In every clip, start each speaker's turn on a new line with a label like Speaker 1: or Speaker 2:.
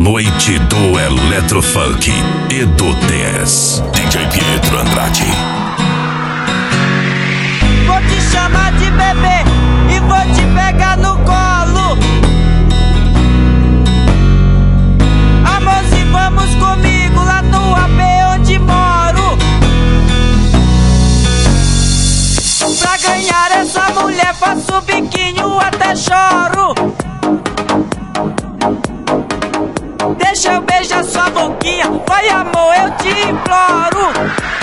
Speaker 1: Noite do Eletrofunk e do TS. DJ Pietro Andrade.
Speaker 2: Vou te chamar de bebê e vou te pegar no colo. Amorzinho, vamos comigo lá no AP onde moro. Pra ganhar essa mulher faço biquinho até choro. Deixa eu beijar sua boquinha, vai amor, eu te imploro.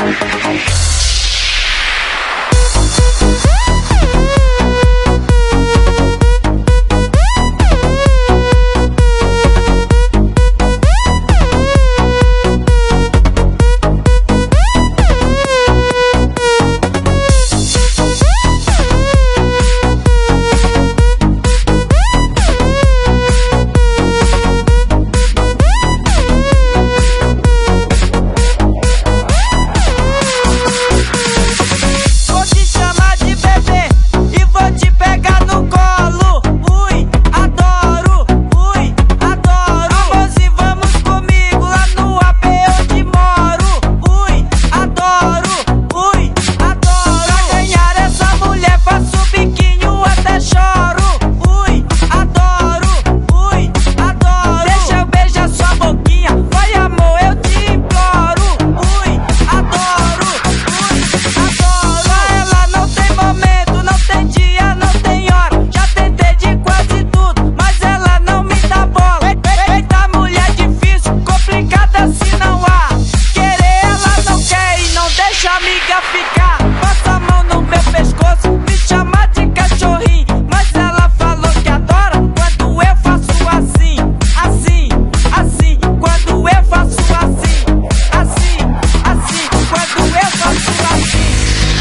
Speaker 2: Ficar, passa a mão no meu pescoço, me chama de cachorrinho, mas ela falou que adora quando eu faço assim, assim, assim, quando eu faço assim, assim, assim, quando eu faço assim.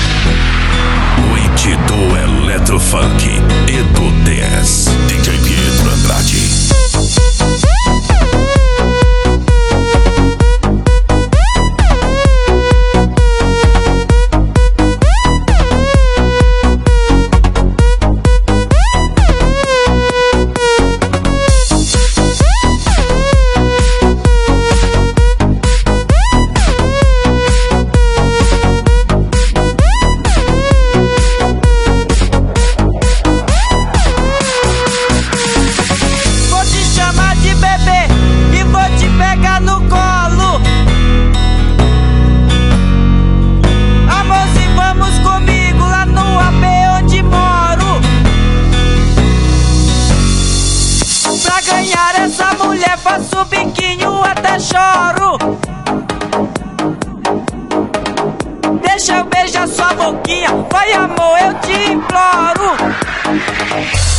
Speaker 1: Noite do Eletrofunk e do TS. DJ Pietro Andrade. Essa mulher faço biquinho até choro. Deixa eu beijar sua boquinha, vai amor, eu te imploro.